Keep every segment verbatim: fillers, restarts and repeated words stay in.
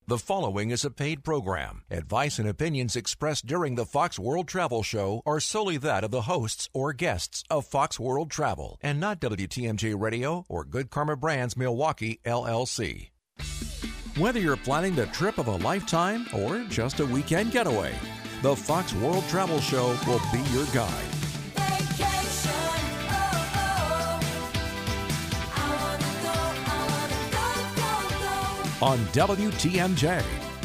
The following is a paid program. Advice and opinions expressed during the Fox World Travel Show are solely that of the hosts or guests of Fox World Travel and not W T M J Radio or Good Karma Brands Milwaukee, L L C. Whether you're planning the trip of a lifetime or just a weekend getaway, the Fox World Travel Show will be your guide. On W T M J.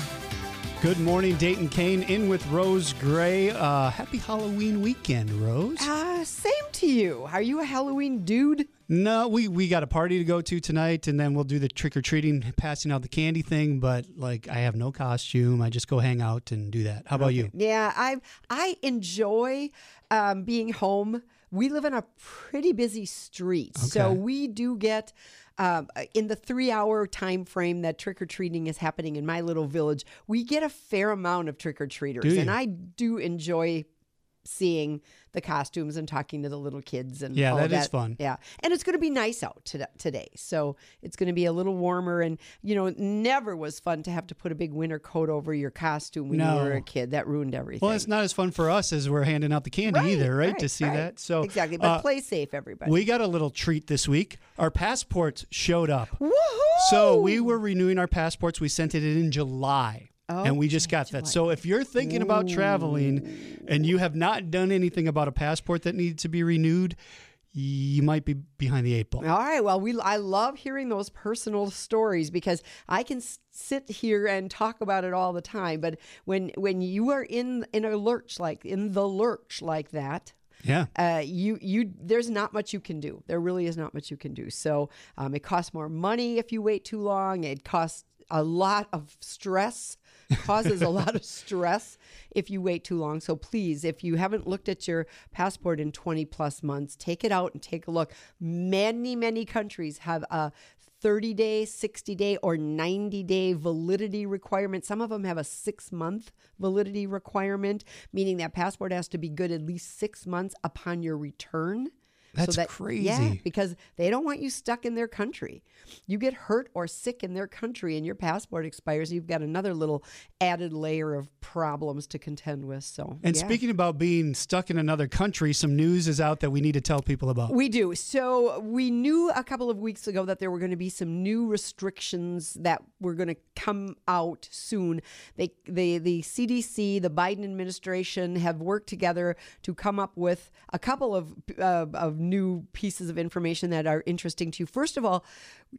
Good morning, Dayton Kane in with Rose Gray. Uh, happy Halloween weekend, Rose. Uh, same to you. Are you a Halloween dude? No, we, we got a party to go to tonight, and then we'll do the trick-or-treating, passing out the candy thing, but, like, I have no costume. I just go hang out and do that. How about okay. you? Yeah, I I enjoy um, being home. We live in a pretty busy street, Okay. so we do get... Um, in the three-hour time frame that trick-or-treating is happening in my little village, we get a fair amount of trick-or-treaters. And I do enjoy seeing the costumes and talking to the little kids. And yeah, all that, that is fun. Yeah, and it's going to be nice out to- today. So it's going to be a little warmer. And, you know, it never was fun to have to put a big winter coat over your costume when No. you were a kid. That ruined everything. Well, it's not as fun for us as we're handing out the candy Right, either, right? right, to see right. that. So Exactly, but uh, play safe, everybody. we got a little treat this week. Our passports showed up. Woohoo! So we were renewing our passports. We sent it in July. Oh, and we just got that. So if you're thinking about traveling and you have not done anything about a passport that needs to be renewed, you might be behind the eight ball. All right. Well, we I love hearing those personal stories because I can s- sit here and talk about it all the time. But when when you are in in a lurch like in the lurch like that. Yeah. Uh, you you there's not much you can do. There really is not much you can do. So um, it costs more money if you wait too long. It costs a lot of stress. Causes a lot of stress if you wait too long. So please, if you haven't looked at your passport in twenty plus months, take it out and take a look. Many, many countries have a thirty day, sixty day, or ninety day validity requirement. Some of them have a six month validity requirement, meaning that passport has to be good at least six months upon your return. That's so that, crazy. Yeah, because they don't want you stuck in their country. You get hurt or sick in their country and your passport expires, you've got another little added layer of problems to contend with. So, And yeah. speaking about being stuck in another country, some news is out that we need to tell people about. We do. So we knew a couple of weeks ago that there were going to be some new restrictions that were going to come out soon. They, they, the C D C, the Biden administration have worked together to come up with a couple of, uh, of new pieces of information that are interesting to you. First of all,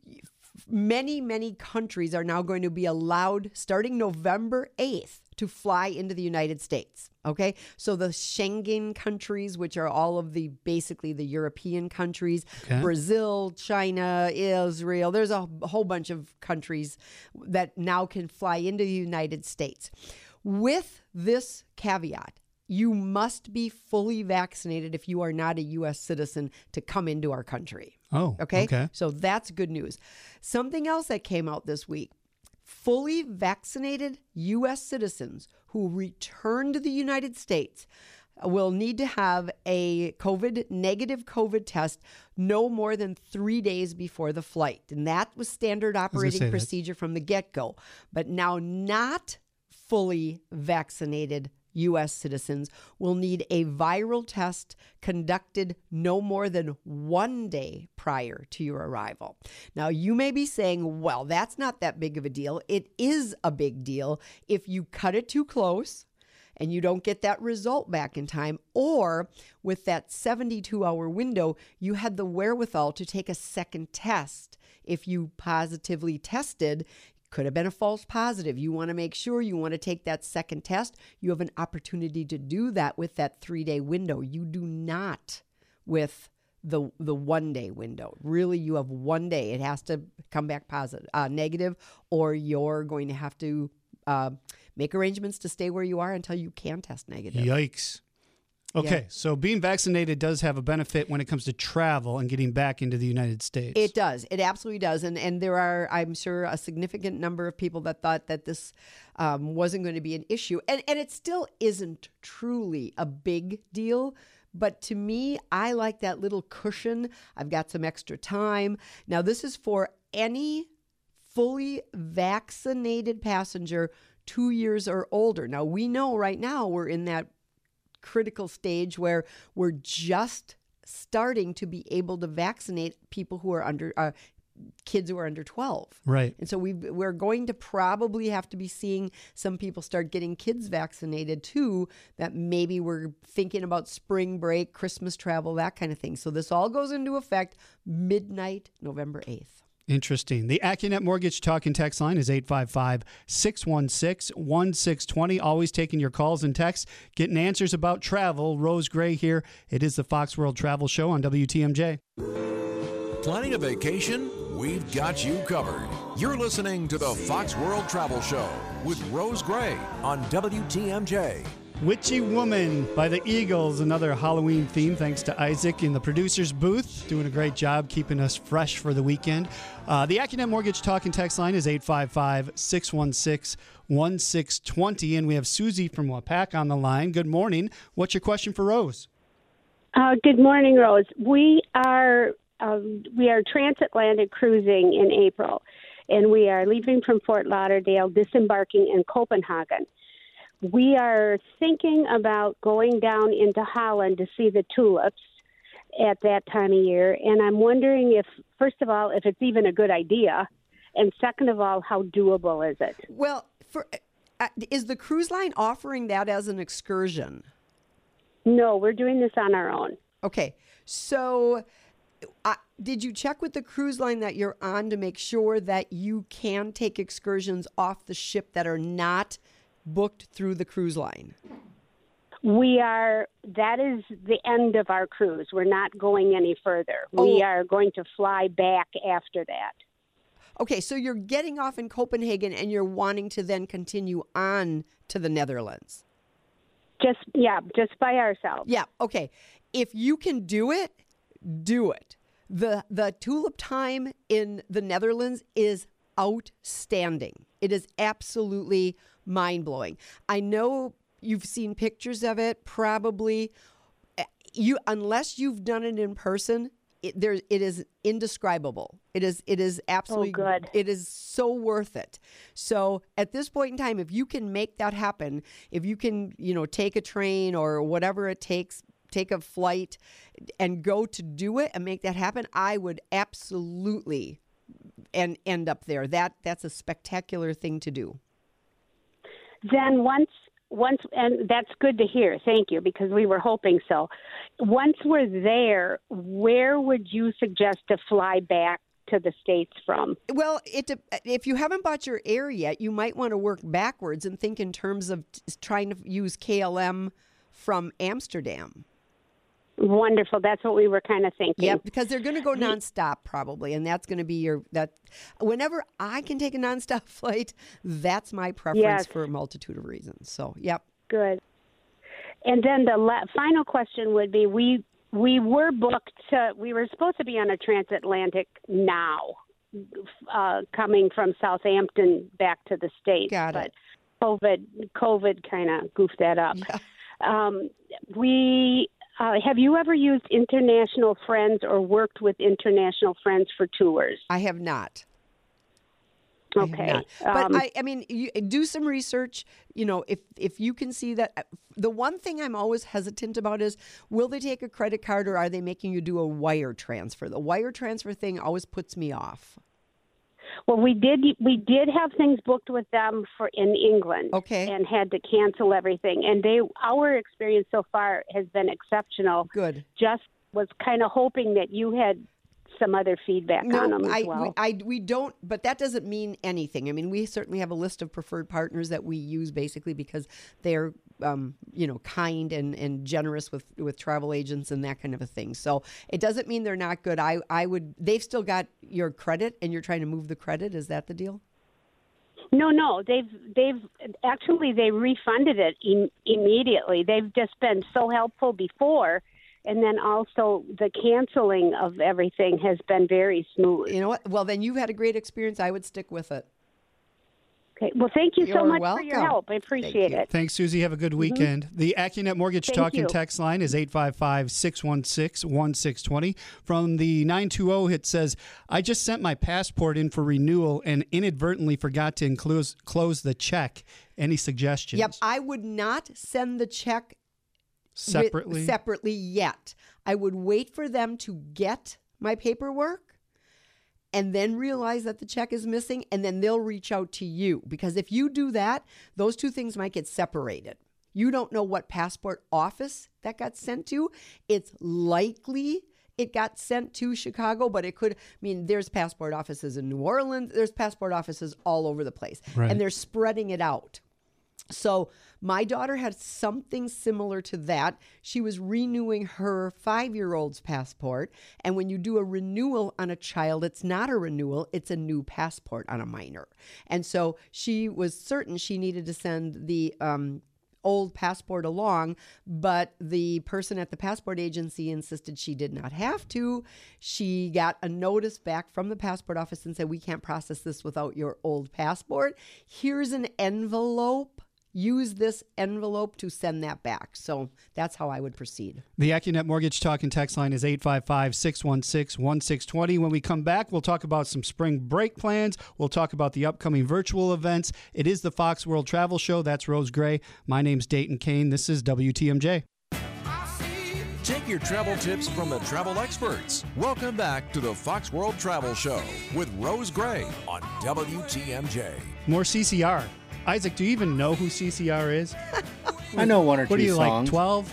many, many countries are now going to be allowed starting November eighth to fly into the United States. Okay. So the Schengen countries, which are all of the, basically the European countries, Okay. Brazil, China, Israel, there's a whole bunch of countries that now can fly into the United States. With this caveat, you must be fully vaccinated if you are not a U S citizen to come into our country. Oh, Okay. okay. So that's good news. Something else that came out this week. Fully vaccinated U S citizens who return to the United States will need to have a COVID negative COVID test no more than three days before the flight. And that was standard say operating that. procedure from the get-go. But now not fully vaccinated U S citizens will need a viral test conducted no more than one day prior to your arrival. Now, you may be saying, well, that's not that big of a deal. It is a big deal if you cut it too close and you don't get that result back in time, or with that seventy-two hour window, you had the wherewithal to take a second test. If you positively tested, could have been a false positive. You want to make sure you want to take that second test. You have an opportunity to do that with that three-day window. You do not with the the one-day window. Really, you have one day. It has to come back positive, uh, negative, or you're going to have to uh, make arrangements to stay where you are until you can test negative. Yikes. Okay, Yeah. so being vaccinated does have a benefit when it comes to travel and getting back into the United States. It does. It absolutely does. And and there are, I'm sure, a significant number of people that thought that this um, wasn't going to be an issue. And, and it still isn't truly a big deal. But to me, I like that little cushion. I've got some extra time. Now, this is for any fully vaccinated passenger two years or older. Now, we know right now we're in that critical stage where we're just starting to be able to vaccinate people who are under uh, kids who are under twelve. Right. And so we we're going to probably have to be seeing some people start getting kids vaccinated too, that maybe we're thinking about spring break, Christmas travel, that kind of thing. So this all goes into effect midnight, November eighth. Interesting. The AccuNet Mortgage Talk and Text line is eight five five, six one six, one six two zero. Always taking your calls and texts, getting answers about travel. Rose Gray here. It is the Fox World Travel Show on W T M J. Planning a vacation? We've got you covered. You're listening to the Fox World Travel Show with Rose Gray on W T M J. Witchy Woman by the Eagles, another Halloween theme, thanks to Isaac in the producer's booth, doing a great job keeping us fresh for the weekend. Uh, the AccuNet Mortgage Talk and Text line is eight five five, six one six, one six two zero, and we have Susie from Wapak on the line. Good morning. What's your question for Rose? Uh, good morning, Rose. We are um, we are transatlantic cruising in April, and we are leaving from Fort Lauderdale, disembarking in Copenhagen. We are thinking about going down into Holland to see the tulips at that time of year, and I'm wondering if, first of all, if it's even a good idea, and second of all, how doable is it? Well, for uh, is the cruise line offering that as an excursion? No, we're doing this on our own. Okay, so uh, did you check with the cruise line that you're on to make sure that you can take excursions off the ship that are not booked through the cruise line? We are, that is the end of our cruise. We're not going any further. Oh. We are going to fly back after that. Okay, so you're getting off in Copenhagen and you're wanting to then continue on to the Netherlands. Just, yeah, just by ourselves. Yeah, okay. If you can do it, do it. The the tulip time in the Netherlands is outstanding. It is absolutely mind-blowing. I know you've seen pictures of it, probably. You, unless you've done it in person, it, there, it is indescribable. It is it is absolutely oh, good. It is so worth it. So at this point in time, if you can make that happen, if you can, you know, take a train or whatever it takes, take a flight and go to do it and make that happen, I would absolutely and end up there. That that's a spectacular thing to do. Then once, once, and that's good to hear. Thank you, because we were hoping so. Once we're there, where would you suggest to fly back to the States from? Well, it if you haven't bought your air yet, you might want to work backwards and think in terms of t- trying to use K L M from Amsterdam. Wonderful. That's what we were kind of thinking. Yep, because they're going to go nonstop probably, and that's going to be your that. Whenever I can take a nonstop flight, that's my preference yes. for a multitude of reasons. So, yep. Good. And then the la- final question would be: we we were booked to. We were supposed to be on a transatlantic now, uh, coming from Southampton back to the States. Got it. But COVID COVID kind of goofed that up. Yeah. Um, we. Uh, have you ever used International Friends or worked with International Friends for tours? I have not. Okay. I have not. But um, I, I mean, you do some research. You know, if if you can see that, the one thing I'm always hesitant about is, will they take a credit card or are they making you do a wire transfer? The wire transfer thing always puts me off. Well, we did we did have things booked with them for in England, okay, and had to cancel everything. And they our experience so far has been exceptional. Good. Just was kind of hoping that you had some other feedback no, on them as I, well. We, I, we don't, but that doesn't mean anything. I mean, we certainly have a list of preferred partners that we use basically because they're, um, you know, kind and, and generous with, with travel agents and that kind of a thing. So it doesn't mean they're not good. I, I would, they've still got your credit and you're trying to move the credit. Is that the deal? No, no, they've they've actually they refunded it im- immediately. They've just been so helpful before. And then also the canceling of everything has been very smooth. You know what? Well, then you've had a great experience. I would stick with it. Okay. Well, thank you so You're much welcome. for your help. I appreciate you. it. Thanks, Susie. Have a good weekend. Mm-hmm. The AccuNet Mortgage Thank Talk and you. Text line is eight five five, six one six, one six two zero. From the nine two zero, it says, I just sent my passport in for renewal and inadvertently forgot to enclose, close the check. Any suggestions? Yep, I would not send the check Separately? With, separately yet. I would wait for them to get my paperwork and then realize that the check is missing, and then they'll reach out to you. Because if you do that, those two things might get separated. You don't know what passport office that got sent to. It's likely it got sent to Chicago, but it could, I mean, there's passport offices in New Orleans. There's passport offices all over the place. Right. And they're spreading it out. So my daughter had something similar to that. She was renewing her five-year-old's passport. And when you do a renewal on a child, it's not a renewal, it's a new passport on a minor. And so she was certain she needed to send the um, old passport along, but the person at the passport agency insisted she did not have to. She got a notice back from the passport office and said, we can't process this without your old passport. Here's an envelope. Use this envelope to send that back. So that's how I would proceed. The AccuNet Mortgage Talk and Text line is eight five five, six one six, one six two zero. When we come back, we'll talk about some spring break plans. We'll talk about the upcoming virtual events. It is the Fox World Travel Show. That's Rose Gray. My name's Dayton Kane. This is W T M J. Take your travel tips from the travel experts. Welcome back to the Fox World Travel Show with Rose Gray on W T M J. More C C R. Isaac, do you even know who C C R is? I know one or two songs. What are you, like twelve?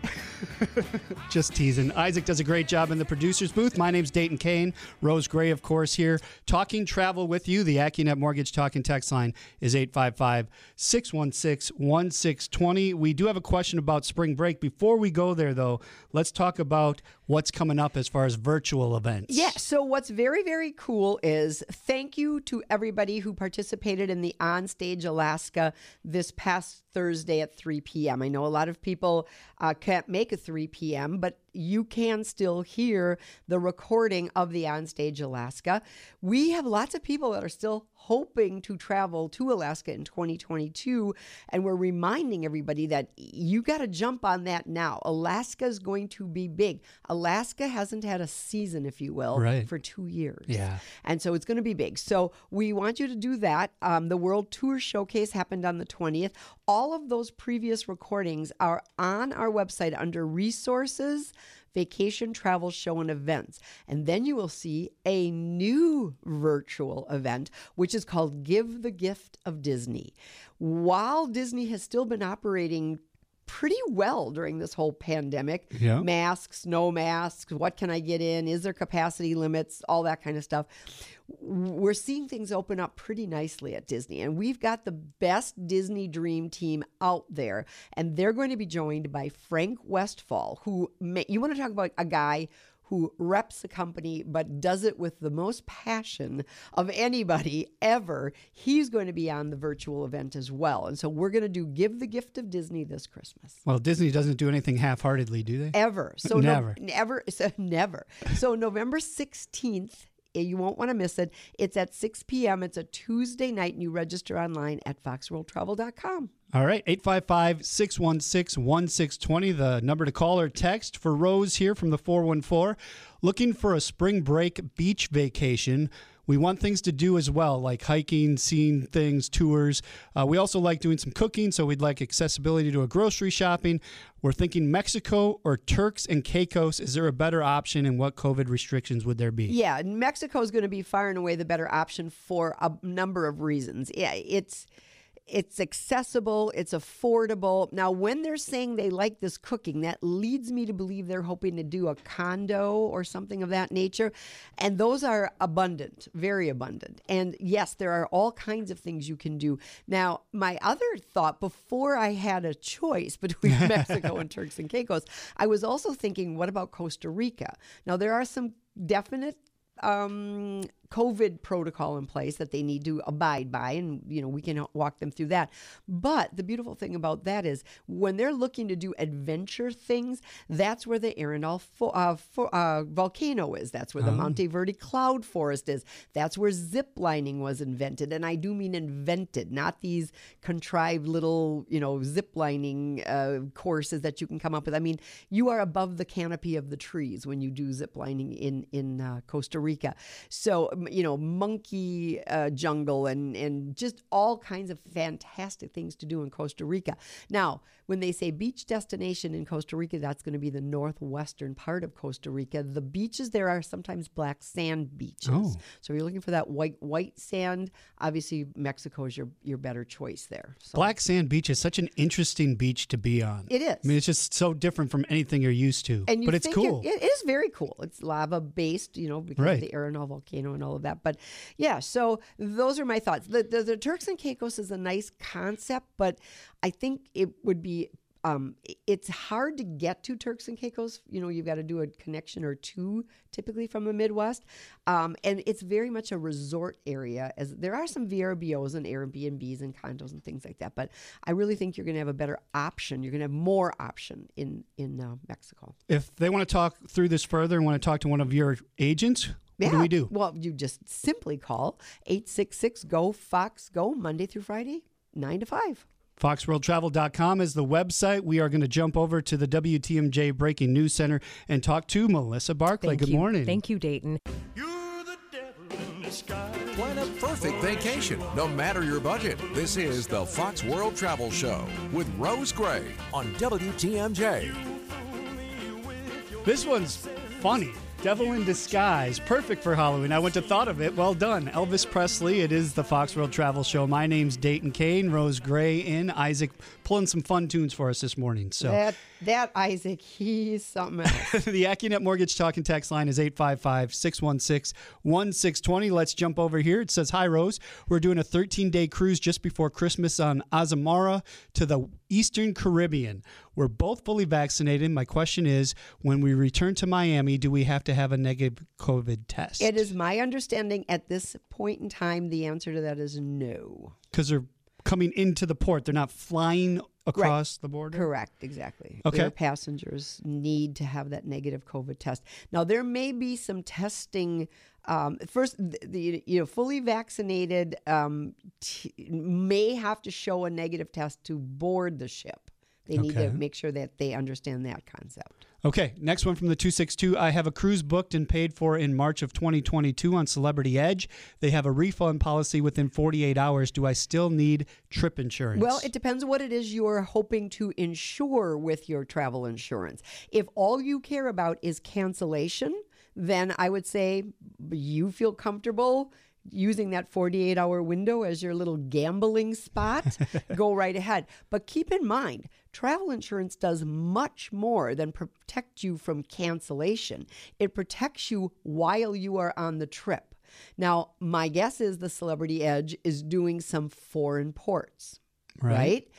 Just teasing. Isaac does a great job in the producer's booth. My name's Dayton Kane. Rose Gray, of course, here. Talking travel with you. The AccuNet Mortgage Talk and Text line is eight five five, six one six, one six two zero. We do have a question about spring break. Before we go there, though, let's talk about what's coming up as far as virtual events. Yeah, so what's very, very cool is thank you to everybody who participated in the Onstage Alaska this past Thursday at three p.m. I know a lot of people uh, can't make a three p.m., but you can still hear the recording of the Onstage Alaska. We have lots of people that are still hoping to travel to Alaska in twenty twenty-two, and we're reminding everybody that you got to jump on that now. Alaska is going to be big. Alaska hasn't had a season, if you will, right. for two years. Yeah. And so it's going to be big. So we want you to do that. Um, the World Tour Showcase happened on the twentieth. All of those previous recordings are on our website under Resources, Vacation, Travel, Show, and Events. And then you will see a new virtual event, which is called Give the Gift of Disney. While Disney has still been operating pretty well during this whole pandemic, yeah. masks, no masks, what can I get in? Is there capacity limits? All that kind of stuff. We're seeing things open up pretty nicely at Disney, and we've got the best Disney Dream Team out there, and they're going to be joined by Frank Westphal, who may, you want to talk about a guy who reps the company but does it with the most passion of anybody ever. He's going to be on the virtual event as well. And so we're going to do Give the Gift of Disney this Christmas. Well, Disney doesn't do anything half-heartedly, do they? Ever. So never. No, never. So never. So November sixteenth, you won't want to miss it. It's at six p.m. It's a Tuesday night, and you register online at fox world travel dot com. All right, eight five five, six one six, one six two zero, the number to call or text. For Rose here from the four one four. Looking for a spring break beach vacation. We want things to do as well, like hiking, seeing things, tours. Uh, we also like doing some cooking, so we'd like accessibility to a grocery shopping. We're thinking Mexico or Turks and Caicos. Is there a better option, and what COVID restrictions would there be? Yeah, Mexico is going to be far and away the better option for a number of reasons. Yeah, it's... It's accessible. It's affordable. Now, when they're saying they like this cooking, that leads me to believe they're hoping to do a condo or something of that nature. And those are abundant, very abundant. And yes, there are all kinds of things you can do. Now, my other thought, before I had a choice between Mexico and Turks and Caicos, I was also thinking, what about Costa Rica? Now, there are some definite Um, COVID protocol in place that they need to abide by, and you know we can walk them through that. But the beautiful thing about that is when they're looking to do adventure things, that's where the Arenal fo- uh, fo- uh, volcano is. That's where the Oh. Monte Verde cloud forest is. That's where zip lining was invented, and I do mean invented, not these contrived little you know zip lining uh, courses that you can come up with. I mean, you are above the canopy of the trees when you do zip lining in in uh, Costa Rica. So you know, monkey uh, jungle and, and just all kinds of fantastic things to do in Costa Rica. Now, when they say beach destination in Costa Rica, that's going to be the northwestern part of Costa Rica. The beaches there are sometimes black sand beaches. Oh. So if you're looking for that white white sand, obviously Mexico is your, your better choice there. So Black Sand Beach is such an interesting beach to be on. It is. I mean, it's just so different from anything you're used to. And you but it's think cool. It, it is very cool. It's lava based, you know, because Right. of the Arenal volcano and all of that. But yeah, so those are my thoughts. The, the, the Turks and Caicos is a nice concept, but I think it would be. Um, it's hard to get to Turks and Caicos. You know, you've got to do a connection or two typically from the Midwest. Um, and it's very much a resort area, as there are some V R B Os and Airbnbs and condos and things like that. But I really think you're going to have a better option. You're going to have more option in, in uh, Mexico. If they want to talk through this further and want to talk to one of your agents, what do we do? Well, you just simply call eight six six, G O, Fox, Go, Monday through Friday, nine to five. fox world travel dot com is the website. We are going to jump over to the W T M J Breaking News Center and talk to Melissa Barclay. Thank Good you. morning. Thank you, Dayton. You're the devil in disguise. Plan a perfect vacation, no matter your budget. This is the Fox World Travel Show with Rose Gray on W T M J. This one's funny. Devil in Disguise, perfect for Halloween. I went to thought of it. Well done. Elvis Presley. It is the Fox World Travel Show. My name's Dayton Kane, Rose Gray in. Isaac pulling some fun tunes for us this morning. So That, that Isaac, he's something else. the AccuNet Mortgage Talk and Text line is eight five five, six one six, one six two zero. Let's jump over here. It says, hi, Rose. We're doing a thirteen-day cruise just before Christmas on Azamara to the Eastern Caribbean. We're both fully vaccinated. My question is, when we return to Miami, do we have to have a negative COVID test? It is my understanding at this point in time, the answer to that is no. Because they're coming into the port. They're not flying across the border? Correct, exactly. Okay. Their passengers need to have that negative COVID test. Now, there may be some testing. Um, first, the, the you know fully vaccinated um, t- may have to show a negative test to board the ship. They need Okay. to make sure that they understand that concept. Okay, next one from the two six two. I have a cruise booked and paid for in March of twenty twenty-two on Celebrity Edge. They have a refund policy within forty-eight hours. Do I still need trip insurance? Well, it depends what it is you're hoping to insure with your travel insurance. If all you care about is cancellation, then I would say you feel comfortable using that forty-eight hour window as your little gambling spot, go right ahead. But keep in mind, travel insurance does much more than protect you from cancellation. It protects you while you are on the trip. Now, my guess is the Celebrity Edge is doing some foreign ports, Right. right?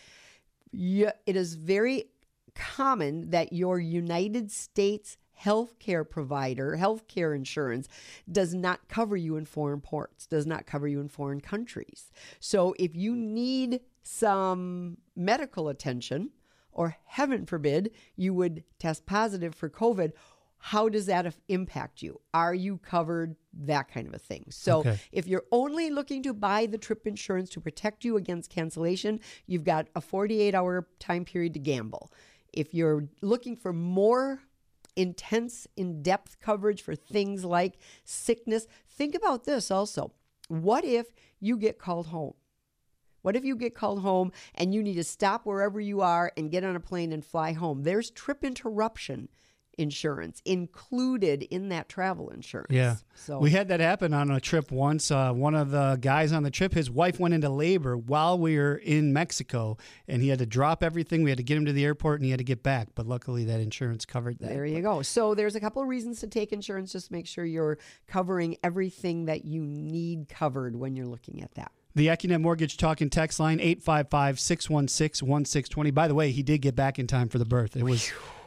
Yeah, it is very common that your United States healthcare provider, healthcare insurance, does not cover you in foreign ports, does not cover you in foreign countries. So if you need some medical attention, or heaven forbid, you would test positive for COVID, how does that af- impact you? Are you covered? That kind of a thing. So Okay. if you're only looking to buy the trip insurance to protect you against cancellation, you've got a forty-eight hour time period to gamble. If you're looking for more intense, in-depth coverage for things like sickness, think about this also. What if you get called home? What if you get called home and you need to stop wherever you are and get on a plane and fly home? There's trip interruption insurance included in that travel insurance. Yeah. So We had that happen on a trip once. Uh, one of the guys on the trip, his wife went into labor while we were in Mexico, and he had to drop everything. We had to get him to the airport, and he had to get back. But luckily, that insurance covered that. there you go. So there's a couple of reasons to take insurance. Just make sure you're covering everything that you need covered when you're looking at that. The AccuNet Mortgage Talk and Text line, eight five five, six one six, one six two zero. By the way, he did get back in time for the birth. It was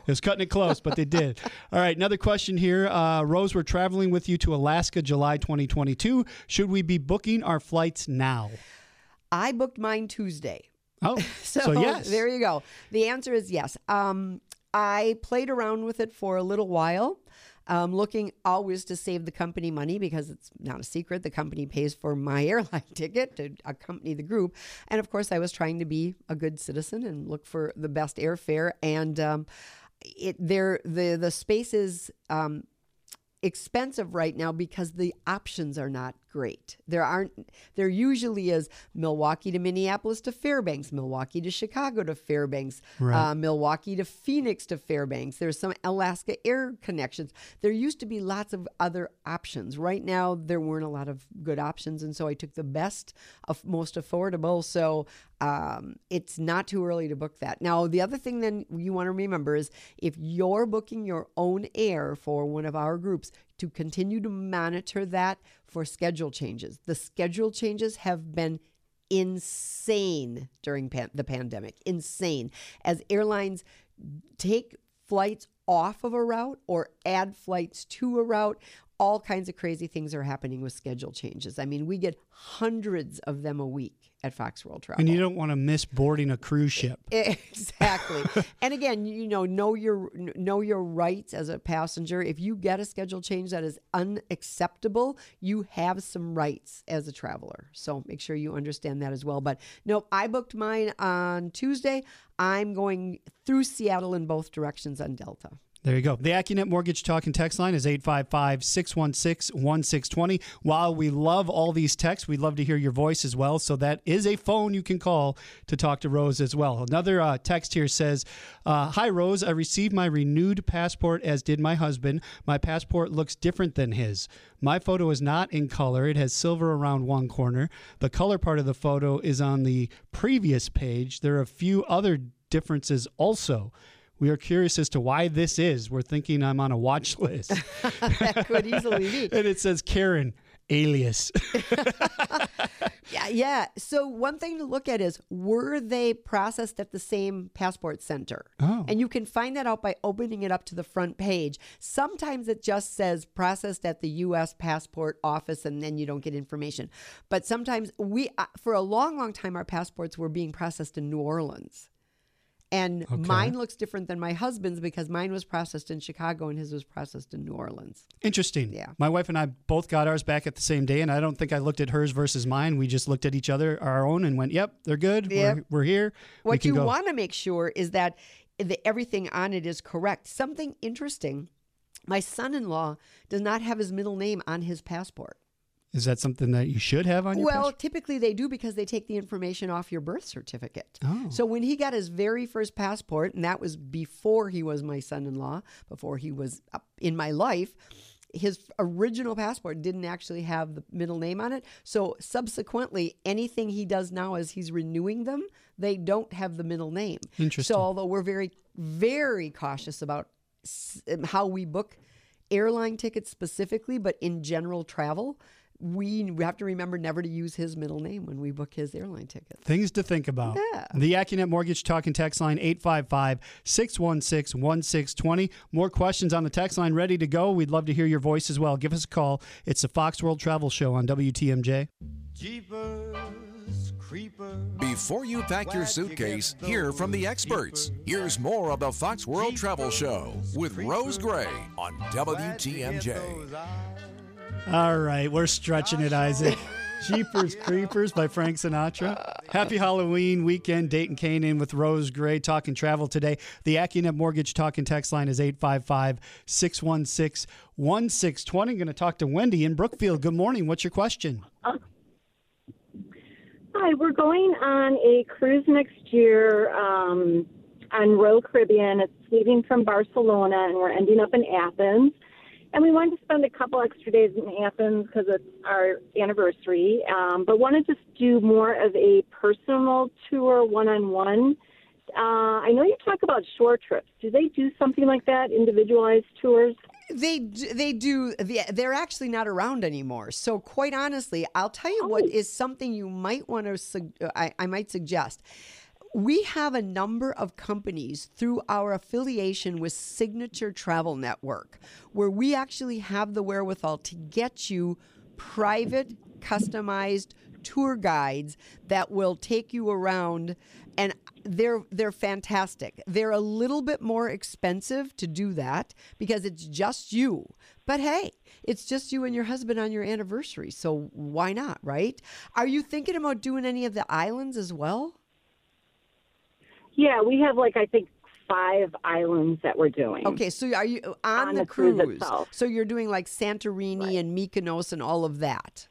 It was cutting it close, but they did. All right, another question here. Uh, Rose, we're traveling with you to Alaska July twenty twenty-two. Should we be booking our flights now? I booked mine Tuesday. Oh, so, so yes. There you go. The answer is yes. Um, I played around with it for a little while. Um, looking always to save the company money because it's not a secret. The company pays for my airline ticket to accompany the group. And of course, I was trying to be a good citizen and look for the best airfare. And um, it there the, the space is um, expensive right now because the options are not great. There aren't, there usually is Milwaukee to Minneapolis to Fairbanks, Milwaukee to Chicago to Fairbanks, right. uh, Milwaukee to Phoenix to Fairbanks. There's some Alaska Air connections. There used to be lots of other options. Right now, there weren't a lot of good options. And so I took the best, of most affordable. So um, it's not too early to book that. Now, the other thing then you want to remember is if you're booking your own air for one of our groups, to continue to monitor that for schedule changes. The schedule changes have been insane during pan- the pandemic, insane. As airlines take flights off of a route or add flights to a route, all kinds of crazy things are happening with schedule changes. I mean, we get hundreds of them a week at Fox World Travel. And you don't want to miss boarding a cruise ship. Exactly. And again, you know, know your know your rights as a passenger. If you get a schedule change that is unacceptable, you have some rights as a traveler. So make sure you understand that as well. But no, I booked mine on Tuesday. I'm going through Seattle in both directions on Delta. There you go. The AccuNet Mortgage Talk and Text line is eight five five, six one six, one six two zero. While we love all these texts, we'd love to hear your voice as well. So that is a phone you can call to talk to Rose as well. Another uh, text here says, uh, Hi, Rose. I received my renewed passport, as did my husband. My passport looks different than his. My photo is not in color. It has silver around one corner. The color part of the photo is on the previous page. There are a few other differences also. We are curious as to why this is. We're thinking I'm on a watch list. That could easily be. And it says Karen, alias. yeah, yeah. So one thing to look at is, were they processed at the same passport center? Oh. And you can find that out by opening it up to the front page. Sometimes it just says processed at the U S passport office, and then you don't get information. But sometimes we, uh, for a long, long time, our passports were being processed in New Orleans. And okay. mine looks different than my husband's because mine was processed in Chicago and his was processed in New Orleans. Interesting. Yeah. My wife and I both got ours back at the same day, and I don't think I looked at hers versus mine. We just looked at each other, our own, and went, yep, they're good. Yep. We're, we're here. What we you go. want to make sure is that the, everything on it is correct. Something interesting, my son-in-law does not have his middle name on his passport. Is that something that you should have on your Well, passport? typically they do because they take the information off your birth certificate. Oh. So when he got his very first passport, and that was before he was my son-in-law, before he was up in my life, his original passport didn't actually have the middle name on it. So subsequently, anything he does now as he's renewing them, they don't have the middle name. Interesting. So although we're very, very cautious about s- how we book airline tickets specifically, but in general travel, we have to remember never to use his middle name when we book his airline tickets. Things to think about. Yeah. The AccuNet Mortgage Talk and Text line, eight five five, six one six, one six two zero. More questions on the text line ready to go. We'd love to hear your voice as well. Give us a call. It's the Fox World Travel Show on W T M J. Jeepers, creepers. Before you pack your suitcase, hear from the experts. Here's more of the Fox World Travel Show with Rose Gray on W T M J. All right, we're stretching it, Isaac. Jeepers Creepers by Frank Sinatra. Happy Halloween weekend, Dayton Canaan with Rose Gray talking travel today. The AccuNet Mortgage Talk and Text line is eight five five, six one six, one six two zero. Going to talk to Wendy in Brookfield. Good morning. What's your question? Uh, hi, we're going on a cruise next year um, on Royal Caribbean. It's leaving from Barcelona, and we're ending up in Athens. And we wanted to spend a couple extra days in Athens because it's our anniversary, um, but wanted to do more of a personal tour, one-on-one. Uh, I know you talk about short trips. Do they do something like that, individualized tours? They d- they do. They're actually not around anymore. So quite honestly, I'll tell you what is something you might want to. Su- I, I might suggest. We have a number of companies through our affiliation with Signature Travel Network where we actually have the wherewithal to get you private, customized tour guides that will take you around, and they're they're fantastic. They're a little bit more expensive to do that because it's just you. But hey, it's just you and your husband on your anniversary, so why not, right? Are you thinking about doing any of the islands as well? Yeah, we have like, I think, five islands that we're doing. Okay, so are you on, On the, the cruise cruise? itself. So you're doing like Santorini Right. and Mykonos and all of that.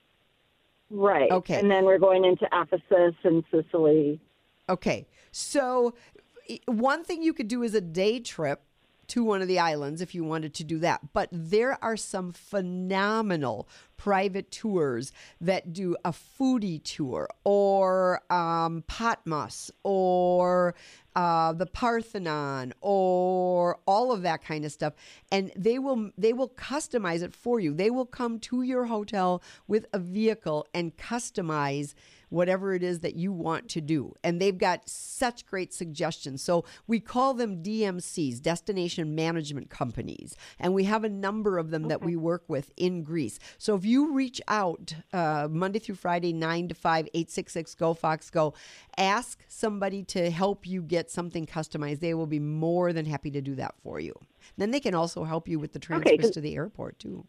Right. Okay. And then we're going into Ephesus and Sicily. Okay, so i- one thing you could do is a day trip to one of the islands if you wanted to do that. But there are some phenomenal private tours that do a foodie tour or um, Patmos or uh, the Parthenon or all of that kind of stuff. And they will they will customize it for you. They will come to your hotel with a vehicle and customize whatever it is that you want to do. And they've got such great suggestions. So we call them D M Cs, Destination Management Companies. And we have a number of them that we work with in Greece. So if you reach out uh, Monday through Friday, nine to five, eight six six, G O Fox, Go, ask somebody to help you get something customized. They will be more than happy to do that for you. Then they can also help you with the transfers 'cause- to the airport too.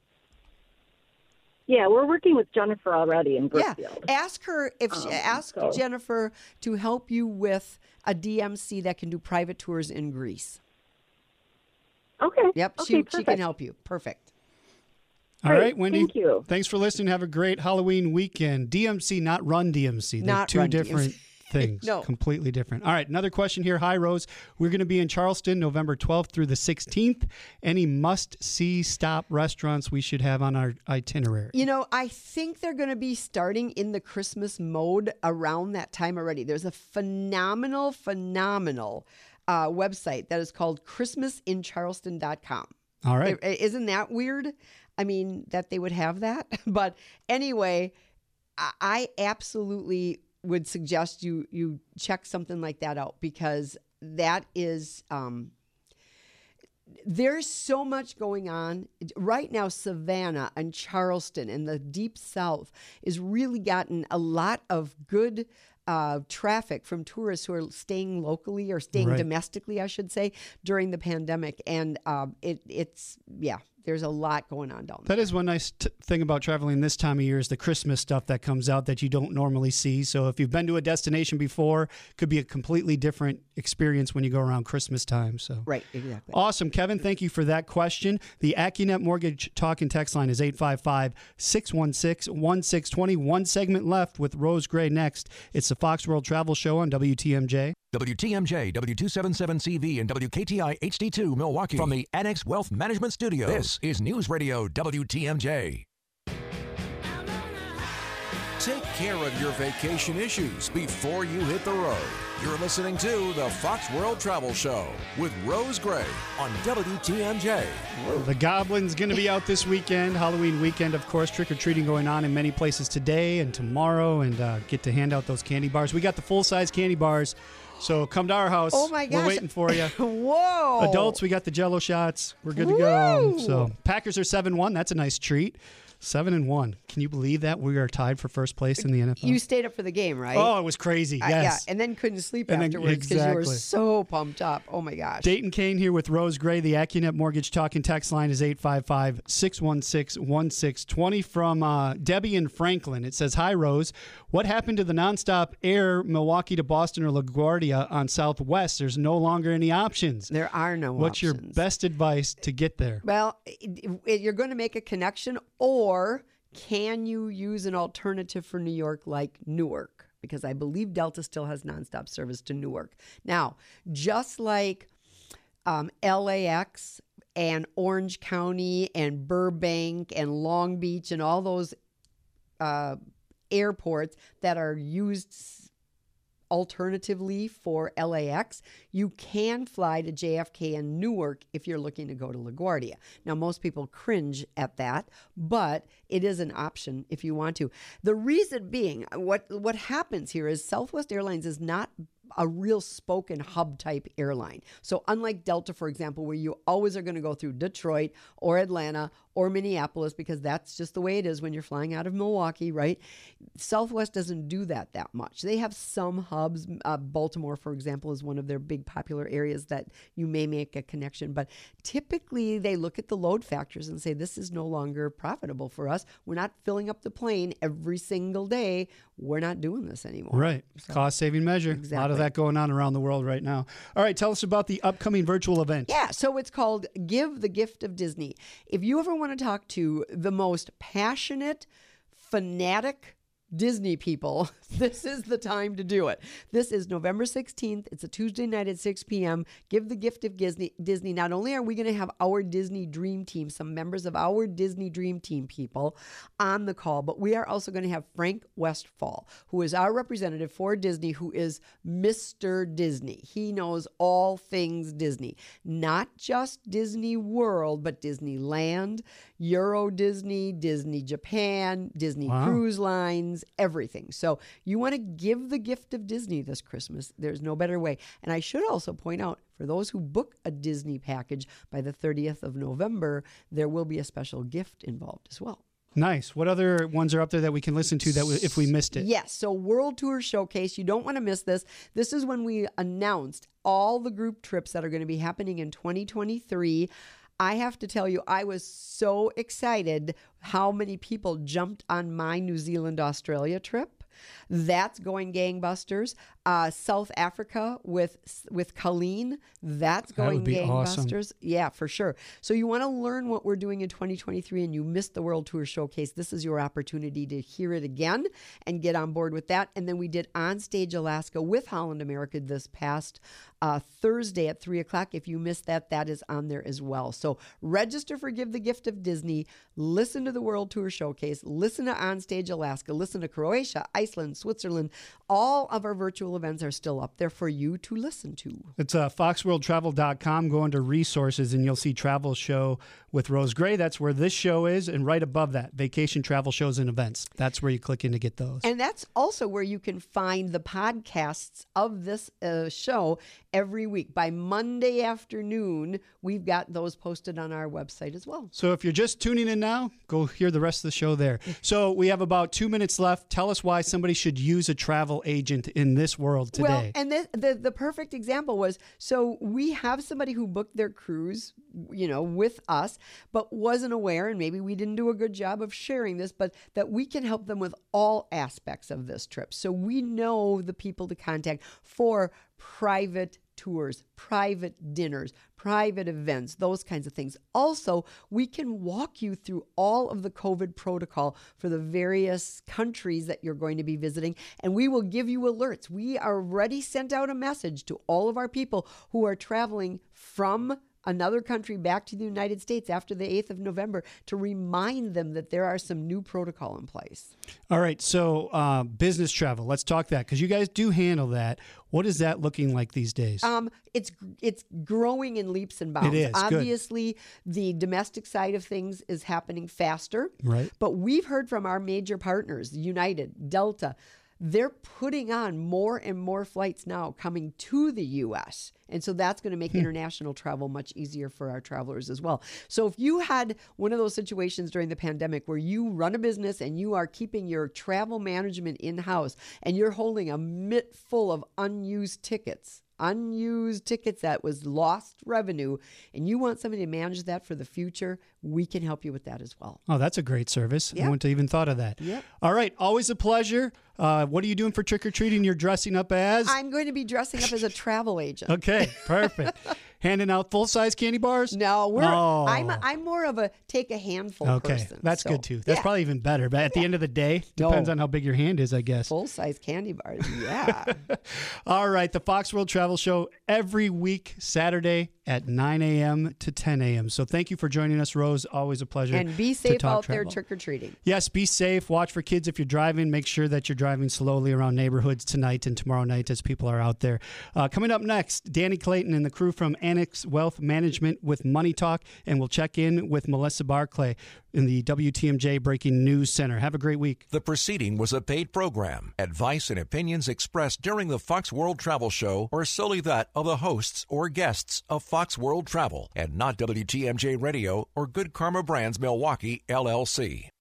Yeah, we're working with Jennifer already in Yeah, Brookfield. ask her if she, Um, ask so- Jennifer to help you with a D M C that can do private tours in Greece. Okay. Yep, Okay, she she perfect. can help you. Perfect. All Great, right, Wendy. thank you. Thanks for listening. Have a great Halloween weekend. D M C, not Run D M C. They're Not two Run D M C. different things. No. Completely different. All right, another question here. Hi, Rose. We're going to be in Charleston November twelfth through the sixteenth. Any must-see stop restaurants we should have on our itinerary? You know, I think they're going to be starting in the Christmas mode around that time already. There's a phenomenal, phenomenal uh, website that is called christmas in charleston dot com. All right. I- Isn't that weird? I mean, that they would have that. But anyway, I- I absolutely would suggest you you check something like that out because that is um, there's so much going on right now. Savannah and Charleston and the Deep South is really gotten a lot of good uh, traffic from tourists who are staying locally or staying Right. domestically, I should say, during the pandemic. And um, it it's yeah, there's a lot going on down there. That is one nice t- thing about traveling this time of year is the Christmas stuff that comes out that you don't normally see. So if you've been to a destination before, it could be a completely different experience when you go around Christmas time. So Right, exactly. Awesome, Kevin. Thank you for that question. The AccuNet Mortgage Talk and Text line is eight five five, six one six, one six two zero. One segment left with Rose Gray next. It's the Fox World Travel Show on W T M J. W T M J, W two seventy-seven C V, and W K T I H D two Milwaukee. From the Annex Wealth Management Studio, this is News Radio W T M J. Take care of your vacation issues before you hit the road. You're listening to the Fox World Travel Show with Rose Gray on W T M J. The Goblin's going to be out this weekend, Halloween weekend, of course. Trick-or-treating going on in many places today and tomorrow, and uh, get to hand out those candy bars. We got the full-size candy bars, so come to our house. Oh my gosh. We're waiting for you. Whoa. Adults, we got the Jello shots. We're good to go. Woo! So Packers are seven one. That's a nice treat. Seven and one. Can you believe that we are tied for first place in the N F L? You stayed up for the game, right? Oh, it was crazy. Uh, Yes. yeah, and then couldn't sleep And then- afterwards because you were exactly. so pumped up. Oh my gosh. Dayton Kane here with Rose Gray. The AccuNet Mortgage Talk and Text line is eight five five, six one six, one six two zero. From uh, Debbie in Franklin. It says, hi, Rose. What happened to the nonstop air Milwaukee to Boston or LaGuardia on Southwest? There's no longer any options. There are no What's your options. best advice to get there? Well, it, it, you're going to make a connection, or can you use an alternative for New York like Newark? Because I believe Delta still has nonstop service to Newark. Now, just like um, L A X and Orange County and Burbank and Long Beach and all those uh, airports that are used alternatively for L A X, you can fly to J F K and Newark if you're looking to go to LaGuardia. Now, most people cringe at that, but it is an option if you want to. The reason being, what what happens here is Southwest Airlines is not a real spoke and hub type airline. So unlike Delta, for example, where you always are going to go through Detroit or Atlanta or Minneapolis, because that's just the way it is when you're flying out of Milwaukee, right? Southwest doesn't do that that much. They have some hubs. Uh, Baltimore, for example, is one of their big popular areas that you may make a connection. But typically they look at the load factors and say, this is no longer profitable for us. We're not filling up the plane every single day. We're not doing this anymore. Right. So, cost-saving measure. Exactly. A lot of that going on around the world right now. All right, tell us about the upcoming virtual event. Yeah, so it's called Give the Gift of Disney. If you ever want to talk to the most passionate, fanatic Disney people, this is the time to do it. This is November sixteenth. It's a Tuesday night at six p.m. Give the Gift of Disney. Disney. Not only are we going to have our Disney Dream Team, some members of our Disney Dream Team people on the call, but we are also going to have Frank Westfall, who is our representative for Disney, who is Mister Disney. He knows all things Disney, not just Disney World, but Disneyland, Euro Disney, Disney Japan, Disney Wow. Cruise Lines, everything. So you want to give the gift of Disney this Christmas. There's no better way. And I should also point out, for those who book a Disney package by the thirtieth of November, there will be a special gift involved as well. Nice. What other ones are up there that we can listen to that we, if we missed it? Yes. So World Tour Showcase. You don't want to miss this. This is when we announced all the group trips that are going to be happening in twenty twenty-three. I have to tell you, I was so excited how many people jumped on my New Zealand, Australia trip. That's going gangbusters. Uh, South Africa with with Colleen, that's That going would be gangbusters. awesome. Yeah, for sure. So you want to learn what we're doing in twenty twenty-three and you missed the World Tour Showcase, this is your opportunity to hear it again and get on board with that. And then we did Onstage Alaska with Holland America this past uh, Thursday at three o'clock. If you missed that, that is on there as well. So register for Give the Gift of Disney, listen to the World Tour Showcase, listen to Onstage Alaska, listen to Croatia, Iceland, Switzerland. All of our virtual events are still up there for you to listen to. It's uh, fox world travel dot com. Go under resources and you'll see travel show with Rose Gray. That's where this show is. And right above that, vacation travel shows and events. That's where you click in to get those. And that's also where you can find the podcasts of this uh, show every week. By Monday afternoon, we've got those posted on our website as well. So if you're just tuning in now, go hear the rest of the show there. So we have about two minutes left. Tell us why somebody should use a travel agent in this world today. Well, and this, the the perfect example was, so we have somebody who booked their cruise, you know, with us, but wasn't aware, and maybe we didn't do a good job of sharing this, but that we can help them with all aspects of this trip. So we know the people to contact for private tours, private dinners, private events, those kinds of things. Also, we can walk you through all of the COVID protocol for the various countries that you're going to be visiting, and we will give you alerts. We already sent out a message to all of our people who are traveling from another country back to the United States after the eighth of November to remind them that there are some new protocol in place. All right. So uh, business travel, let's talk that because you guys do handle that. What is that looking like these days? Um, it's it's growing in leaps and bounds. It is, good. Obviously, the domestic side of things is happening faster. Right. But we've heard from our major partners, United, Delta, they're putting on more and more flights now coming to the U S. And so that's going to make international travel much easier for our travelers as well. So if you had one of those situations during the pandemic where you run a business and you are keeping your travel management in-house and you're holding a mitt full of unused tickets, unused tickets that was lost revenue, and you want somebody to manage that for the future, we can help you with that as well. Oh, that's a great service. Yep. I wouldn't have even thought of that. Yep. All right. Always a pleasure. Uh, what are you doing for trick-or-treating? You're dressing up as? I'm going to be dressing up as a travel agent. Okay, perfect. Handing out full-size candy bars? No, we're. Oh. I'm. I'm more of a take a handful Okay, person. that's so, good too. That's yeah. probably even better. But at the end of the day, depends No. on how big your hand is, I guess. Full size candy bars. Yeah. All right, the Fox World Travel Show every week, Saturday at nine a.m. to ten a.m. So thank you for joining us, Rose. Always a pleasure. And be to safe talk out there travel. trick-or-treating. Yes, be safe. Watch for kids if you're driving. Make sure that you're driving slowly around neighborhoods tonight and tomorrow night as people are out there. Uh, coming up next, Danny Clayton and the crew from Annex Wealth Management with Money Talk, and we'll check in with Melissa Barclay in the W T M J Breaking News Center. Have a great week. The proceeding was a paid program. Advice and opinions expressed during the Fox World Travel Show are solely that of the hosts or guests of Fox World Travel and not W T M J Radio or Good Karma Brands Milwaukee, L L C.